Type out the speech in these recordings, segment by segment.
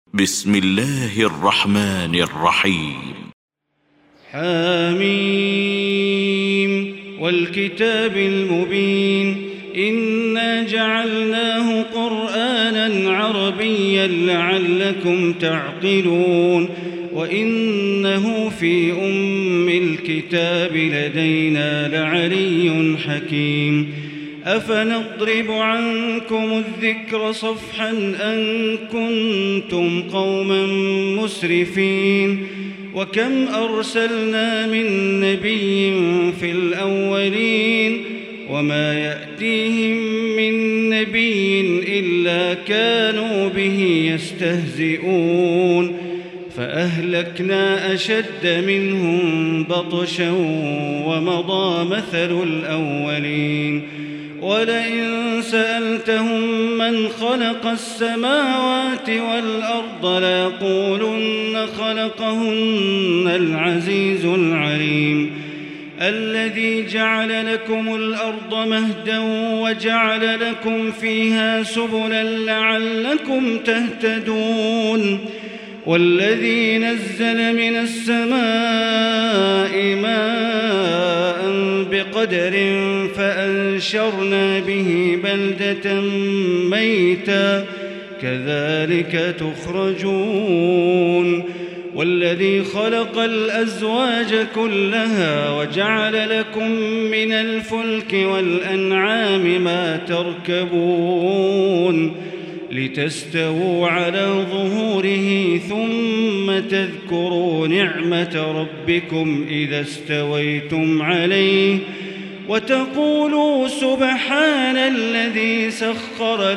بسم الله الرحمن الرحيم. حميم والكتاب المبين إنا جعلناه قرآنا عربيا لعلكم تعقلون وإنه في أم الكتاب لدينا لعلي حكيم أفنضرب عنكم الذكر صفحا أن كنتم قوما مسرفين وكم أرسلنا من نبي في الأولين وما يأتيهم من نبي إلا كانوا به يستهزئون فأهلكنا أشد منهم بطشا ومضى مثل الأولين ولئن سألتهم من خلق السماوات والأرض ليقولن خلقهن العزيز العليم الذي جعل لكم الأرض مهدا وجعل لكم فيها سبلا لعلكم تهتدون والذي نزل من السماء ماء بقدر فأنشرنا به بلدة ميتا كذلك تخرجون والذي خلق الأزواج كلها وجعل لكم من الفلك والأنعام ما تركبون لتستووا على ظهوره ثم تذكروا نعمة ربكم إذا استويتم عليه وتقولوا سبحان الذي سخر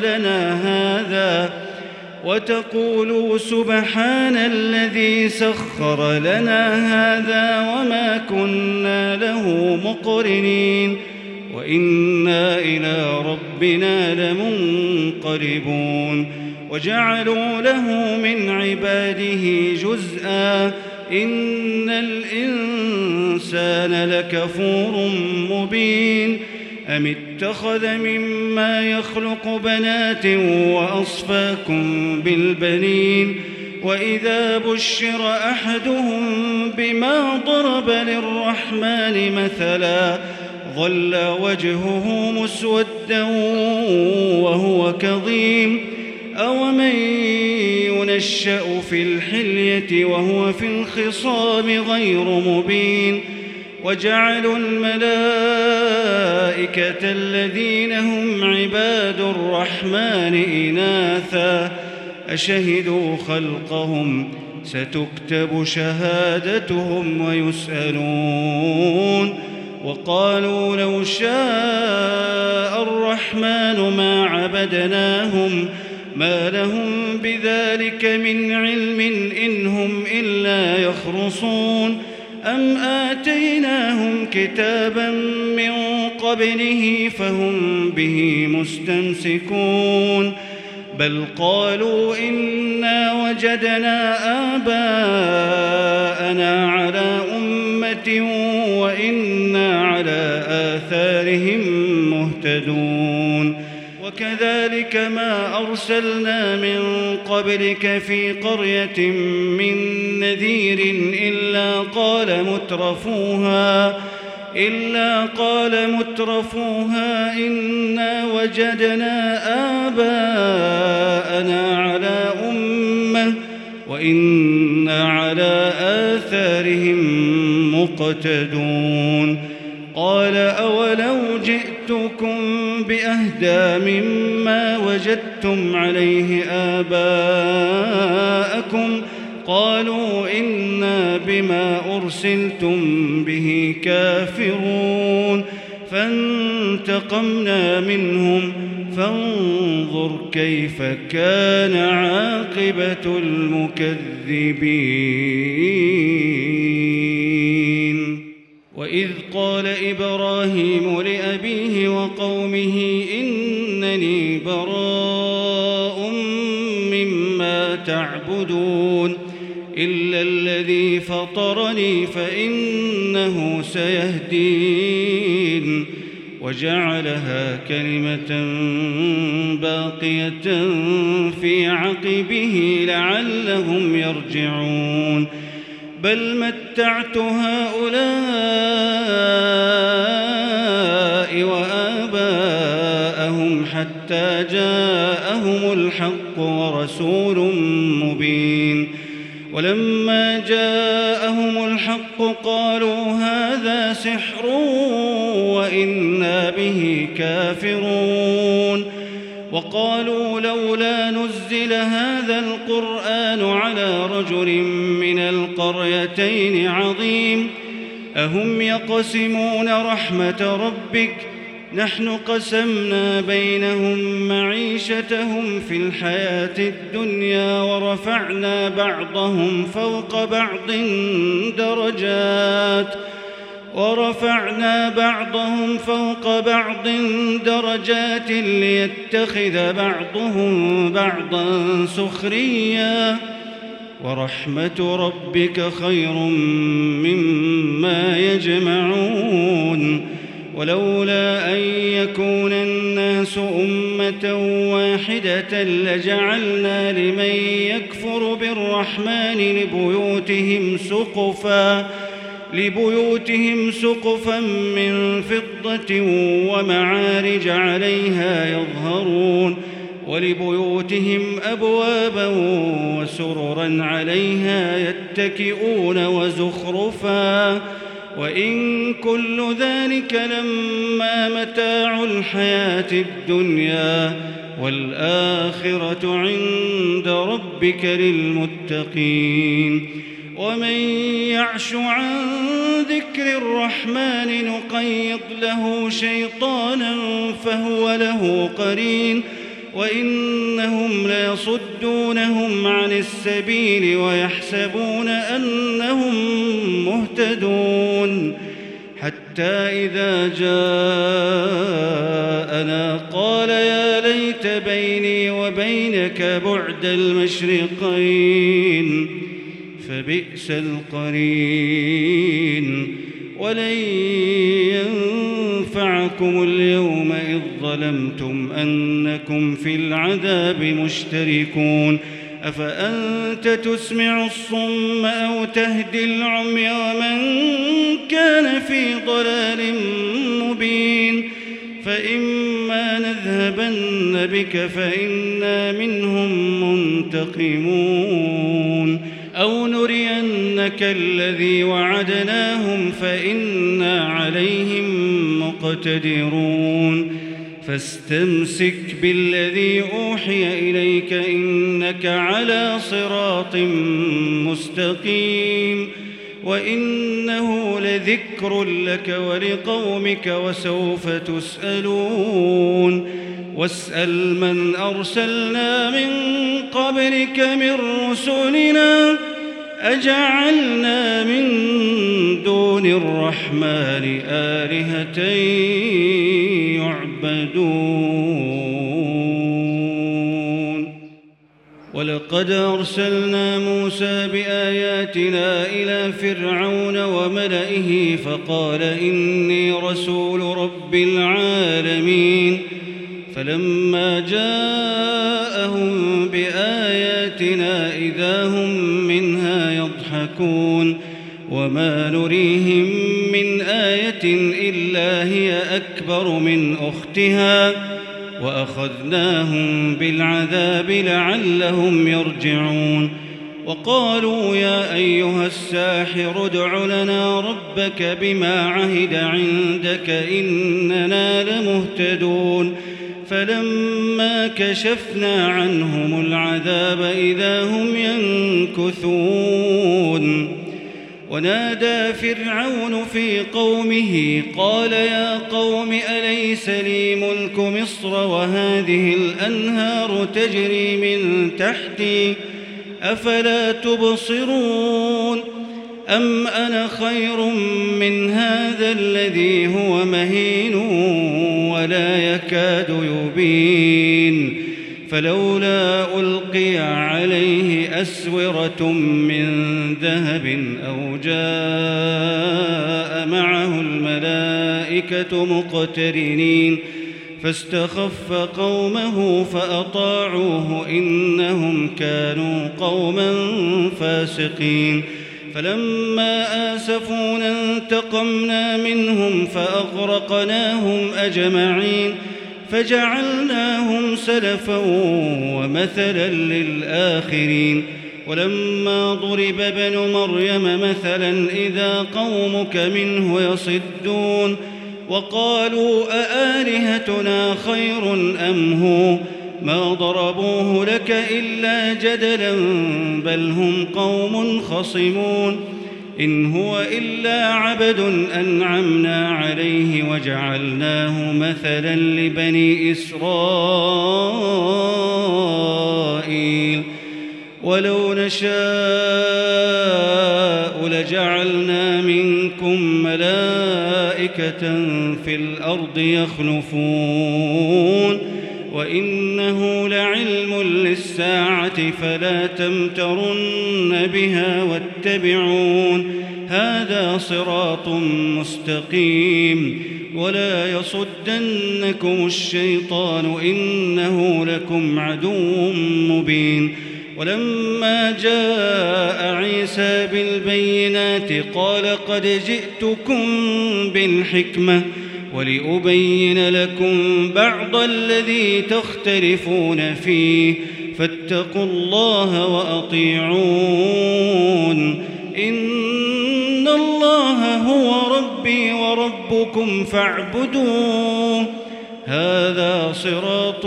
لنا هذا وما كنا له مقرنين وإنا إلى ربنا لمنقلبون وجعلوا له من عباده جزءا إن الإنسان لكفور مبين أم اتخذ مما يخلق بنات وأصفاكم بالبنين وإذا بشر أحدهم بما ضرب للرحمن مثلا ظل وجهه مسودا وهو كظيم أومن ينشأ في الحلية وهو في الخصام غير مبين وجعلوا الملائكة الذين هم عباد الرحمن إناثا أشهدوا خلقهم ستكتب شهادتهم ويسألون وقالوا لو شاء الرحمن ما عبدناهم ما لهم بذلك من علم إن هم إلا يخرصون أم آتيناهم كتابا من قبله فهم به مستمسكون بل قالوا إنا وجدنا آباءنا على أمة وإنا على آثارهم مهتدون وكذلك ما أرسلنا من قبلك في قرية من نذير إلا قال مترفوها إنا وجدنا آباءنا على أمة وإنا على آثارهم مقتدون قال أولو جئتكم بأهدى مما وجدتم عليه آباءكم قالوا إنا بما أرسلتم به كافرون فانتقمنا منهم فانظر كيف كان عاقبة المكذبين وإذ قال إبراهيم لأبيه وقومه إنني براء مما تعبدون إلا الذي فطرني فإنه سيهدين وجعلها كلمة باقية في عقبه لعلهم يرجعون بل متعت هؤلاء وآباءهم حتى جاءهم الحق ورسول مبين ولما جاءهم الحق قالوا هذا سحر وإنا به كافرون وقالوا لولا نزل هذا القرآن على رجل من القريتين عظيم أهم يقسمون رحمة ربك نحن قسمنا بينهم معيشتهم في الحياة الدنيا ورفعنا بعضهم فوق بعض درجات ليتخذ بعضهم بعضا سخريا ورحمة ربك خير مما يجمعون ولولا أن يكون الناس أمة واحدة لجعلنا لمن يكفر بالرحمن لبيوتهم سقفا من فضة ومعارج عليها يظهرون ولبيوتهم أبوابا وسررا عليها يتكئون وزخرفا وإن كل ذلك لما متاع الحياة الدنيا والآخرة عند ربك للمتقين ومن يعش عن ذكر الرحمن نقيض له شيطانا فهو له قرين وإنهم ليصدونهم عن السبيل ويحسبون أنهم مهتدون حتى إذا جاءنا قال يا ليت بيني وبينك بعد المشرقين فبئس القرين ولن ينفعكم اليوم إذ ظلمتم أنكم في العذاب مشتركون أفأنت تسمع الصم أو تهدي العمي ومن كان في ضلال مبين فإما نذهبن بك فإنا منهم منتقمون أو نرينك الذي وعدناهم فإنا عليهم مقتدرون فاستمسك بالذي أوحي إليك إنك على صراط مستقيم وإنه لذكر لك ولقومك وسوف تسألون واسأل من أرسلنا من قبلك من رسلنا أجعلنا من دون الرحمن آلهة يعبدون ولقد أرسلنا موسى بآياتنا إلى فرعون وملئه فقال إني رسول رب العالمين فلما جاءهم بآياتنا إذا هم منها يضحكون وما نريهم من آية إلا هي أكبر من أختها وأخذناهم بالعذاب لعلهم يرجعون وقالوا يا أيها الساحر ادع لنا ربك بما عهد عندك إننا لمهتدون فلما كشفنا عنهم العذاب إذا هم ينكثون ونادى فرعون في قومه قال يا قوم أليس لي ملك مصر وهذه الأنهار تجري من تحتي أفلا تبصرون أم أنا خير من هذا الذي هو مهين ولا يكاد يبين فلولا ألقي عليه أسورة من ذهب أو جاء معه الملائكة والملائكة مقترنين فاستخف قومه فأطاعوه إنهم كانوا قوما فاسقين فلما آسفونا انتقمنا منهم فأغرقناهم أجمعين فجعلناهم سلفا ومثلا للآخرين ولما ضرب ابن مريم مثلا إذا قومك منه يصدون وقالوا أآلهتنا خير أم هو ما ضربوه لك إلا جدلا بل هم قوم خصمون إن هو إلا عبد أنعمنا عليه وجعلناه مثلا لبني إسرائيل ولو نشاء لجعلنا منكم ملائكة في الأرض يخلفون وإنه لعلم للساعة فلا تمترن بها واتبعون هذا صراط مستقيم ولا يصدنكم الشيطان إنه لكم عدو مبين ولما جاء عيسى بالبينات قال قد جئتكم بالحكمة ولأبين لكم بعض الذي تختلفون فيه فاتقوا الله وأطيعون إن الله هو ربي وربكم فاعبدوه هذا صراط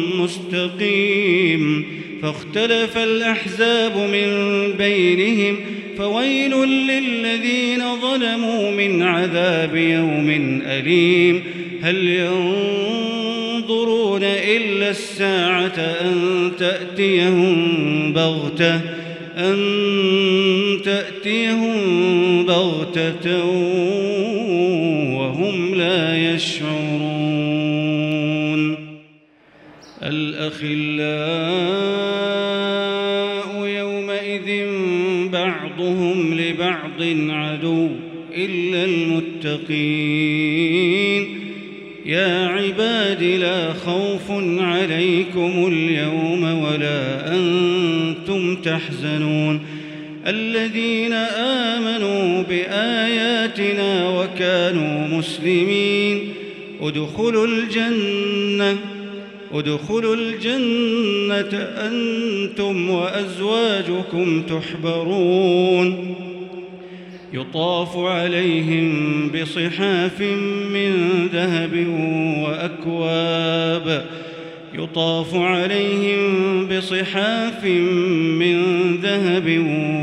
مستقيم فاختلف الأحزاب من بينهم فويل للذين ظلموا من عذاب يوم أليم هل ينظرون إلا الساعة أن تأتيهم بغتة وهم لا يشعرون الأخلاء يومئذ بعضهم لبعض عدو إلا المتقين يا عباد لا خوف عليكم اليوم ولا أنتم تحزنون الذين آمنوا بآياتنا وكانوا مسلمين ادخلوا الجنة أنتم وأزواجكم تحبرون يطاف عليهم بصحاف من ذهب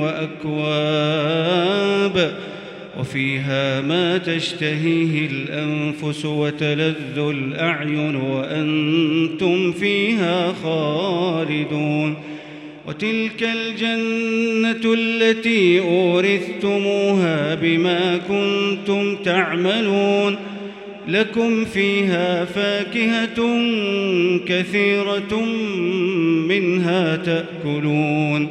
وأكواب وفيها ما تشتهيه الأنفس وتلذ الأعين وأنتم فيها خالدون وتلك الجنة التي أورثتموها بما كنتم تعملون لكم فيها فاكهة كثيرة منها تأكلون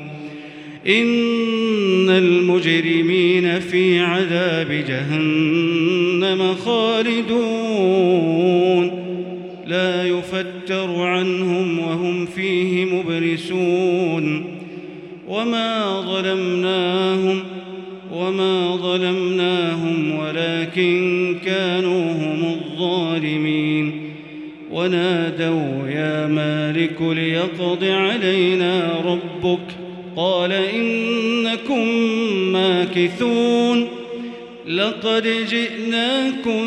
إن المجرمين في عذاب جهنم خالدون لا يفتر عنهم وهم فيه مبلسون وما ظلمناهم ولكن كانوا هم الظالمين ونادوا يا مالك ليقض علينا ربك قال إنكم ماكثون لقد جئناكم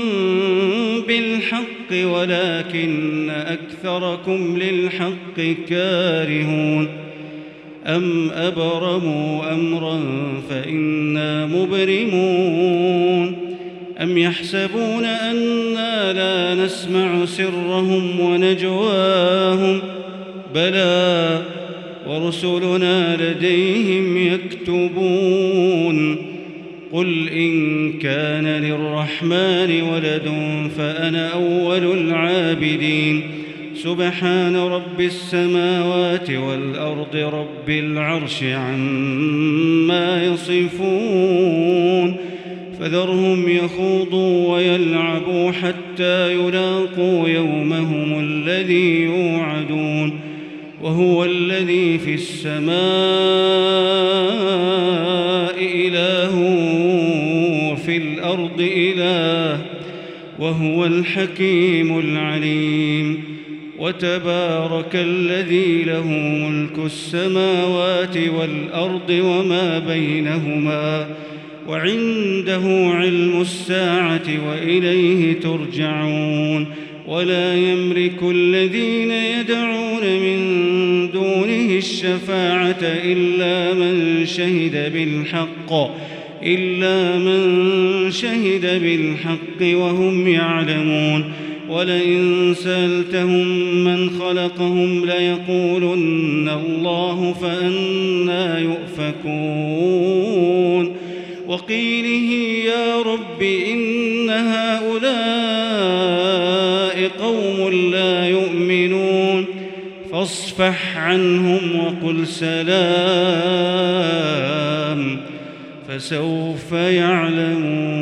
بالحق ولكن أكثركم للحق كارهون أم أبرموا أمرا فإنا مبرمون أم يحسبون أنا لا نسمع سرهم ونجواهم بلى ورسلنا لديهم يكتبون قل إن كان للرحمن ولد فأنا أول العابدين سبحان رب السماوات والأرض رب العرش عما يصفون فذرهم يخوضوا ويلعبوا حتى يلاقوا يومهم الذي يوعدون وهو الذي في السماء إله وفي الأرض إله وهو الحكيم العليم وتبارك الذي له ملك السماوات والأرض وما بينهما وعنده علم الساعة وإليه ترجعون ولا يملك الذين يدعون من دونه الشفاعة إلا من شهد بالحق وهم يعلمون ولئن سألتهم من خلقهم ليقولن الله فأنى يؤفكون وقيله يا رب إن هؤلاء قوم لا يؤمنون فاصفح عنهم وقل سلام فسوف يعلمون.